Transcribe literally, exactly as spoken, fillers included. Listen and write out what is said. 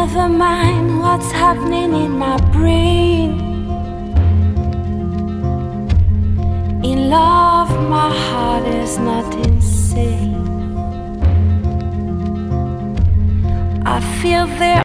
Never mind what's happening in my brain. In love, my heart is not insane. I feel there